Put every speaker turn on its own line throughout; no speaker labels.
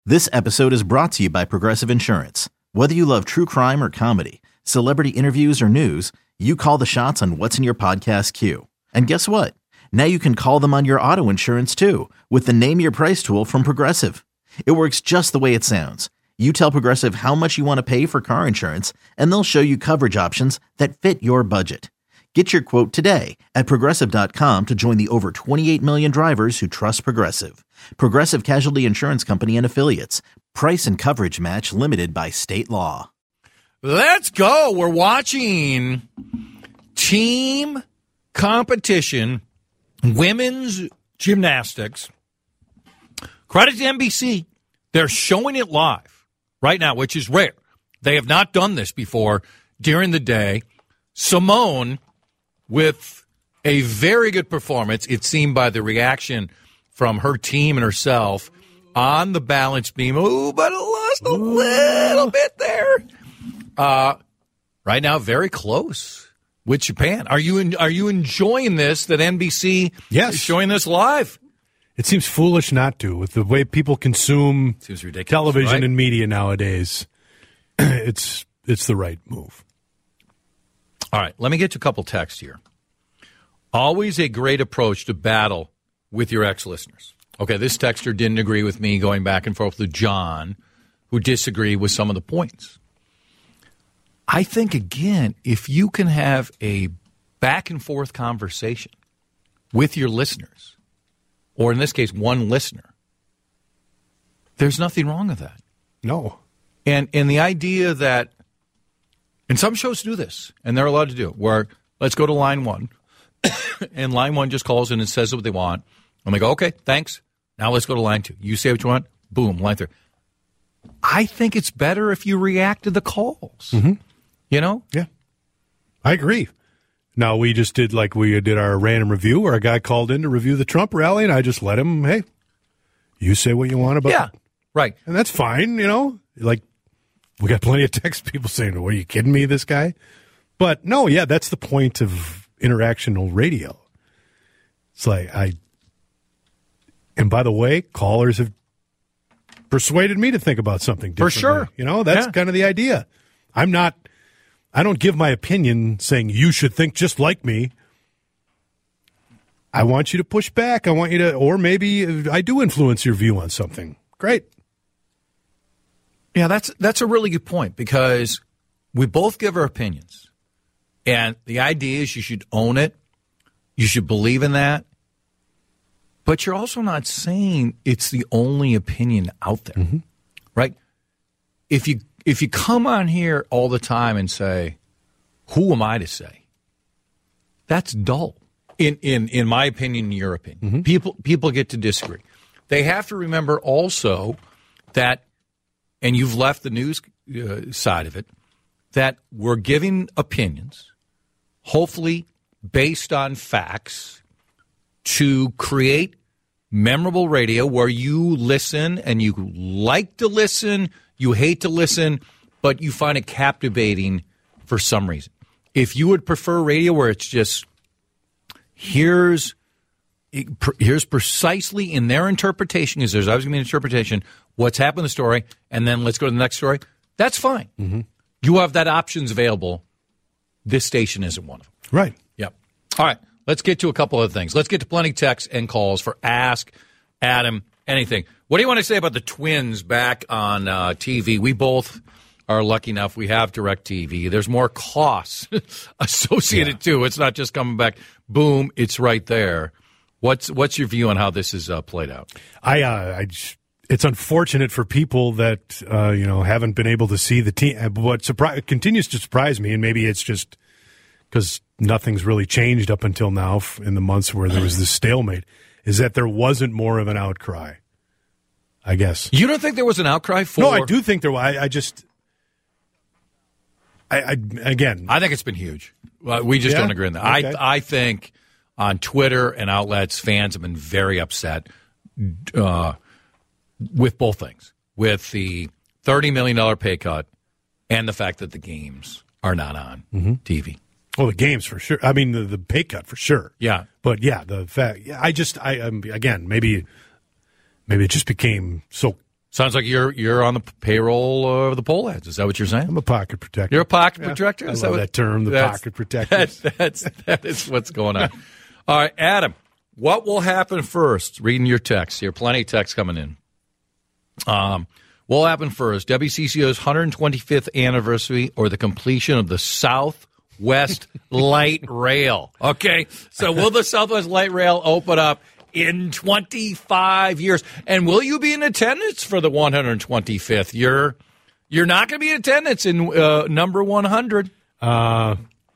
This episode is brought to you by Progressive Insurance. Whether you love true crime or comedy, celebrity interviews or news, you call the shots on what's in your podcast queue. And guess what? Now you can call them on your auto insurance too with the Name Your Price tool from Progressive. It works just the way it sounds. You tell Progressive how much you want to pay for car insurance, and they'll show you coverage options that fit your budget. Get your quote today at Progressive.com to join the over 28 million drivers who trust Progressive. Progressive Casualty Insurance Company and Affiliates. Price and coverage match limited by state law.
Let's go. We're watching team competition, women's gymnastics. Credit to NBC. They're showing it live right now, which is rare. They have not done this before during the day. Simone, with a very good performance, it seemed by the reaction from her team and herself on the balance beam. Ooh, but it lost a little bit there. Right now, very close with Japan. Are you enjoying this, that NBC is showing this live?
It seems foolish not to, with the way people consume television
right?
and media nowadays. It's the right move.
All right, let me get to a couple texts here. Always a great approach to battle with your ex-listeners. Okay, this texter didn't agree with me going back and forth with John, who disagreed with some of the points. I think, again, if you can have a back-and-forth conversation with your listeners, or in this case, one listener, there's nothing wrong with that.
No.
And the idea that, and some shows do this, and they're allowed to do it, where let's go to line one, and line one just calls in and says what they want, and they go, okay, thanks. Now let's go to line two. You say what you want, boom, line three. I think it's better if you react to the calls.
Mm-hmm.
You know?
Yeah. I agree. Now, we just did like we did our random review where a guy called in to review the Trump rally, and I just let him, hey, you say what you want about it.
Right.
And that's fine, you know? Like, we got plenty of text people saying, what, are you kidding me, this guy? But, no, yeah, that's the point of interactional radio. It's like, and by the way, callers have persuaded me to think about something differently.
For sure.
You know, that's kind of the idea. I don't give my opinion saying you should think just like me. I want you to push back. I want you to, or maybe I do influence your view on something. Great.
Yeah, that's a really good point, because we both give our opinions. And the idea is you should own it. You should believe in that. But you're also not saying it's the only opinion out there, right? If you come on here all the time and say, who am I to say? That's dull. In my opinion, in your opinion. People get to disagree. They have to remember also that, and you've left the news side of it, that we're giving opinions, hopefully based on facts, to create memorable radio where you listen and you like to listen, you hate to listen, but you find it captivating for some reason. If you would prefer radio where it's just, here's precisely in their interpretation, because there's always going to be an interpretation, what's happened in the story, and then let's go to the next story, that's fine. You have that options available. This station isn't one of them.
Right.
Yep. All right. Let's get to a couple of things. Let's get to plenty of texts and calls for Ask Adam Anything. What do you want to say about the Twins back on TV? We both are lucky enough. We have DirecTV. There's more costs associated, too. It's not just coming back, boom, it's right there. What's your view on how this is played out?
It's unfortunate for people that haven't been able to see the team. What continues to surprise me, and maybe it's just because nothing's really changed up until now in the months where there was this stalemate, is that there wasn't more of an outcry, I guess.
You don't think there was an outcry for?
No, I do think there was. I think
it's been huge. We just don't agree on that.
Okay.
I think on Twitter and outlets, fans have been very upset with both things, with the $30 million pay cut and the fact that the games are not on TV.
Well, the games for sure. I mean, the pay cut for sure.
Yeah.
But yeah, the fact. Again, maybe it just became so
Sounds like you're on the payroll of the poll ads. Is that what you're saying?
I'm a pocket protector.
You're a pocket protector?
I
Is
love
what,
that term, the pocket protector.
That is what's going on. All right, Adam, what will happen first? Reading your text here. Plenty of text coming in. What will happen first? WCCO's 125th anniversary or the completion of the Southwest Light Rail? Okay, so will the Southwest Light Rail open up in 25 years? And will you be in attendance for the 125th? You're not going to be in attendance in number 100.
I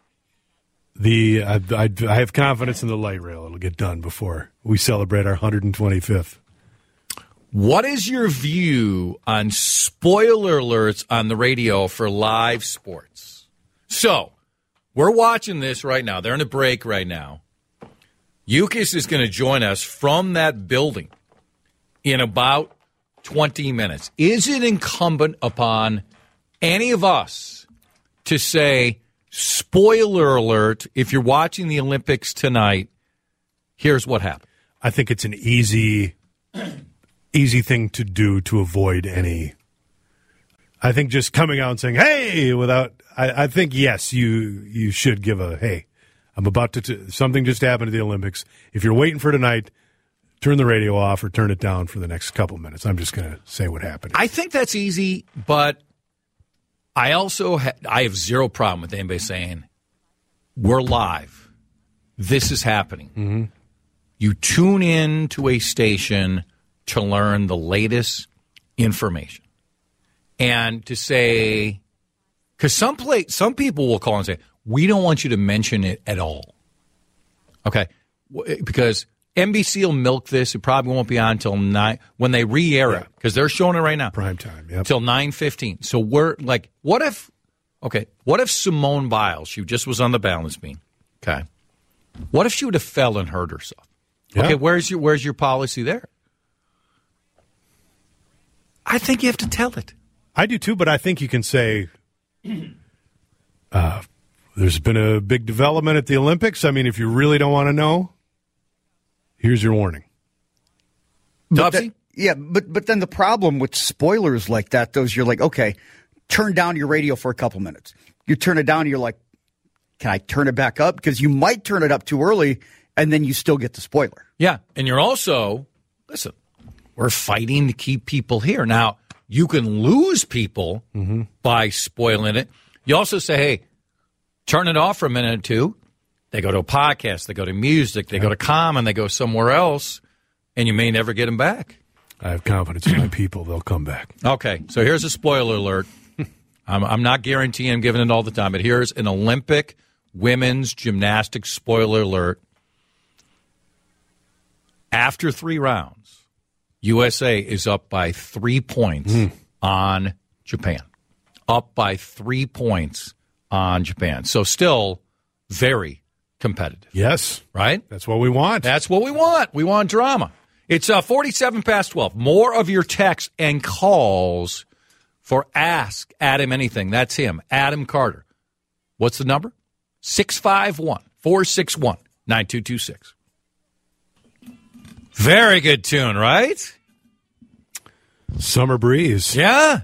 have confidence in the light rail. It'll get done before we celebrate our 125th.
What is your view on spoiler alerts on the radio for live sports? So we're watching this right now. They're in a break right now. Yukis is going to join us from that building in about 20 minutes. Is it incumbent upon any of us to say, spoiler alert, if you're watching the Olympics tonight, here's what happened?
I think it's an easy thing to do to avoid any. I think just coming out and saying, hey, I think, yes, you should give a, hey, I'm about to, something just happened at the Olympics. If you're waiting for tonight, turn the radio off or turn it down for the next couple minutes. I'm just going to say what happened.
I think that's easy, but I also I have zero problem with anybody saying, we're live. This is happening.
Mm-hmm.
You tune in to a station to learn the latest information. And to say, because some people will call and say, we don't want you to mention it at all. Okay? Because NBC will milk this. It probably won't be on until 9, when they re-air it, because they're showing it right now.
Prime time, yep.
Till 9:15. So we're like, what if Simone Biles, she just was on the balance beam, okay? What if she would have fell and hurt herself?
Yeah.
Okay, where's your policy there? I think you have to tell it.
I do too, but I think you can say there's been a big development at the Olympics. I mean, if you really don't want to know, here's your warning.
But then the problem with spoilers like that, those you're like, okay, turn down your radio for a couple minutes. You turn it down, and you're like, can I turn it back up? Because you might turn it up too early, and then you still get the spoiler.
Yeah, and you're also, listen, we're fighting to keep people here. Now, you can lose people by spoiling it. You also say, hey, turn it off for a minute or two. They go to a podcast, they go to music, they go to Common, they go somewhere else, and you may never get them back.
I have confidence in my people. They'll come back.
Okay, so here's a spoiler alert. I'm not guaranteeing I'm giving it all the time, but here's an Olympic women's gymnastics spoiler alert. After 3 rounds, USA is up by 3 points on Japan. Up by 3 points on Japan. So still very competitive.
Yes.
Right?
That's what we want.
That's what we want. We want drama. It's 47 past 12. More of your texts and calls for Ask Adam Anything. That's him, Adam Carter. What's the number? 651-461-9226. Very good tune, right?
Summer Breeze.
Yeah.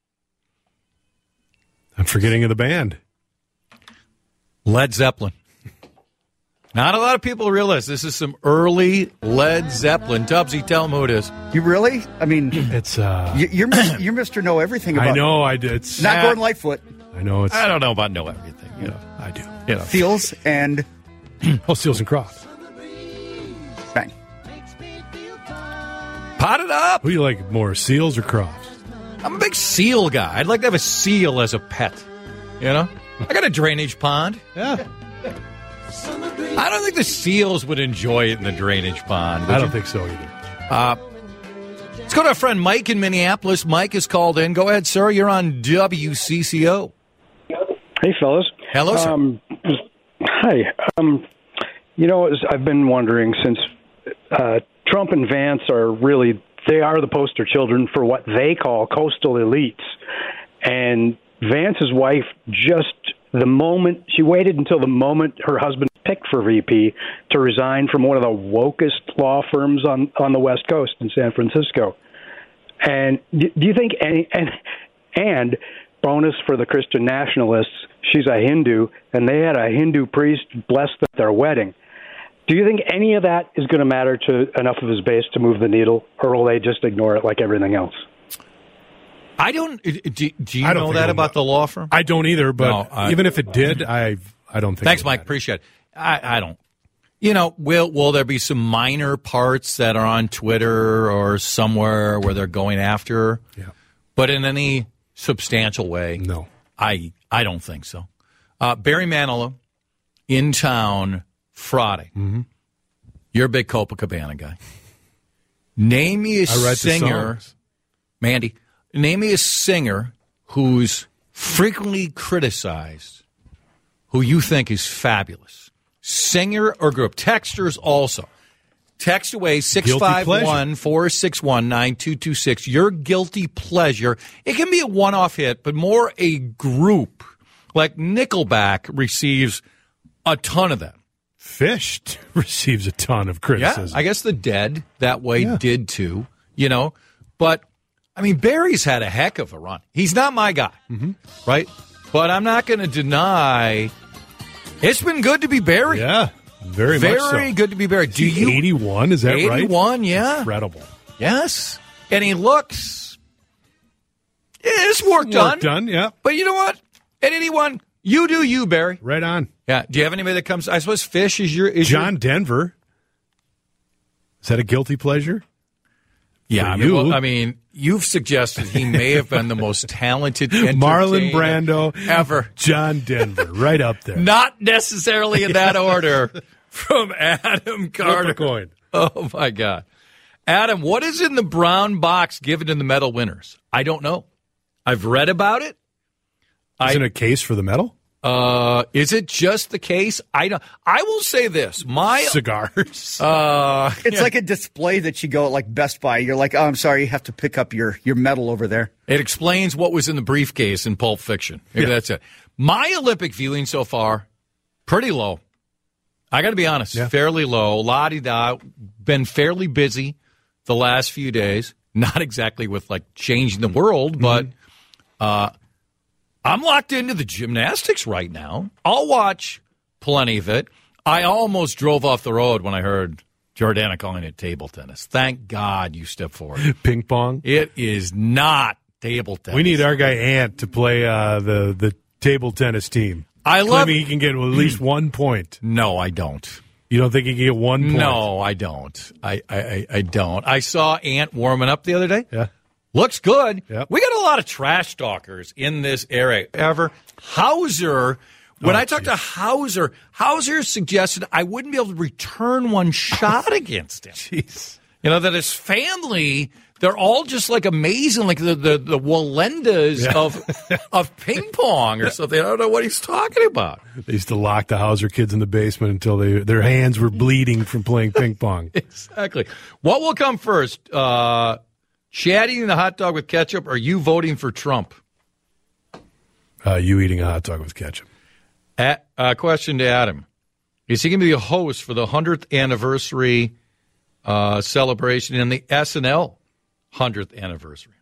I'm forgetting of the band.
Led Zeppelin. Not a lot of people realize this is some early Led Zeppelin. Tubbsy, tell them who it is.
You really? I mean,
it's
you're Mr. Know Everything about.
I know. I did. It's
not Gordon Lightfoot.
I know.
I don't know about know everything. You know,
I do.
You know,
Seals and
Seals and Crofts.
Bang.
Pot it up.
Who do you like more, Seals or Crofts?
I'm a big seal guy. I'd like to have a seal as a pet. You know, I got a drainage pond.
Yeah.
I don't think the seals would enjoy it in the drainage pond.
I don't think so either.
Let's go to our friend Mike in Minneapolis. Mike has called in. Go ahead, sir. You're on WCCO.
Hey, fellas.
Hello, sir.
Hi. I've been wondering since Trump and Vance they are the poster children for what they call coastal elites. And Vance's wife she waited until the moment her husband picked for VP to resign from one of the wokest law firms on the West Coast in San Francisco. And do you think and bonus for the Christian nationalists, she's a Hindu, and they had a Hindu priest bless their wedding. Do you think any of that is going to matter to enough of his base to move the needle, or will they just ignore it like everything else?
I don't. Do you know that about the law firm?
I don't either. But even if it did, I don't think.
Thanks, Mike. Appreciate it. I don't. You know, will there be some minor parts that are on Twitter or somewhere where they're going after her?
Yeah.
But in any substantial way,
no.
I don't think so. Barry Manilow in town Friday.
Mm-hmm.
You're a big Copacabana guy. Name me a singer, Mandy. Name me a singer who's frequently criticized, who you think is fabulous. Singer or group. Texters also. Text away 651-461-9226. Your guilty pleasure. It can be a one-off hit, but more a group. Like Nickelback receives a ton of them.
Fish receives a ton of criticism.
Yeah, I guess the Dead that way did too, you know. But, I mean, Barry's had a heck of a run. He's not my guy, right? But I'm not going to deny it's been good to be Barry.
Yeah, very much so.
Very good to be Barry. Do you
81, is that
81,
right?
81, yeah.
Incredible.
Yes. And he looks, it's work done.
Yeah.
But you know what? At 81, you do you, Barry.
Right on.
Yeah. Do you have anybody that comes? I suppose Fish is your.
John Denver. Is that a guilty pleasure?
Yeah. I mean, you've suggested he may have been the most talented
Marlon Brando
ever.
John Denver, right up there.
Not necessarily in that order. From Adam Carter.
Flip a coin.
Oh my God, Adam, what is in the brown box given to the medal winners? I don't know. I've read about it.
Isn't it a case for the medal?
Is it just the case? I will say this: my
cigars.
It's like a display that you go at like Best Buy. You're like, oh, I'm sorry, you have to pick up your medal over there.
It explains what was in the briefcase in Pulp Fiction. Maybe that's it. My Olympic viewing so far, pretty low. I got to be honest, fairly low. La-di-da. Been fairly busy the last few days. Not exactly with like changing the world, but. I'm locked into the gymnastics right now. I'll watch plenty of it. I almost drove off the road when I heard Jordana calling it table tennis. Thank God you stepped forward.
Ping pong?
It is not table tennis.
We need our guy Ant to play the table tennis team. Claiming he can get at least 1 point.
No, I don't.
You don't think he can get 1 point?
No, I don't. I don't. I saw Ant warming up the other day.
Yeah.
Looks good.
Yep.
We got a lot of trash talkers in this area. Hauser, when I talked to Hauser suggested I wouldn't be able to return one shot against him.
Jeez.
You know, that his family, they're all just like amazing, like the Walendas of ping pong or something. I don't know what he's talking about.
They used to lock the Hauser kids in the basement until their hands were bleeding from playing ping pong.
Exactly. What will come first? Chad eating the hot dog with ketchup, or you voting for Trump?
You eating a hot dog with ketchup.
Question to Adam. Is he going to be a host for the 100th anniversary celebration and the SNL 100th anniversary?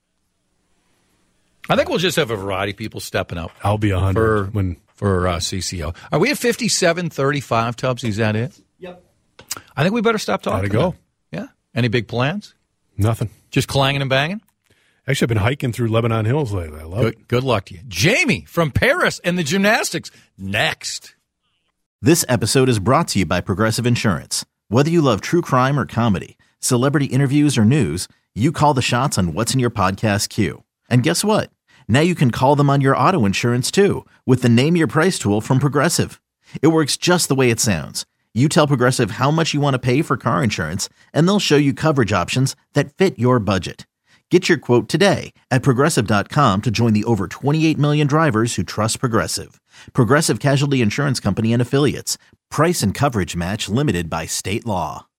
I think we'll just have a variety of people stepping up.
I'll be 100
for CCO. Are we at 57-35, Tubbs? Is that it?
Yep.
I think we better stop talking.
Gotta go.
Yeah. Any big plans?
Nothing.
Just clanging and banging?
Actually, I've been hiking through Lebanon Hills lately. I love it.
Good luck to you. Jamie from Paris and the gymnastics. Next.
This episode is brought to you by Progressive Insurance. Whether you love true crime or comedy, celebrity interviews or news, you call the shots on what's in your podcast queue. And guess what? Now you can call them on your auto insurance too with the Name Your Price tool from Progressive. It works just the way it sounds. You tell Progressive how much you want to pay for car insurance, and they'll show you coverage options that fit your budget. Get your quote today at Progressive.com to join the over 28 million drivers who trust Progressive. Progressive Casualty Insurance Company and Affiliates. Price and coverage match limited by state law.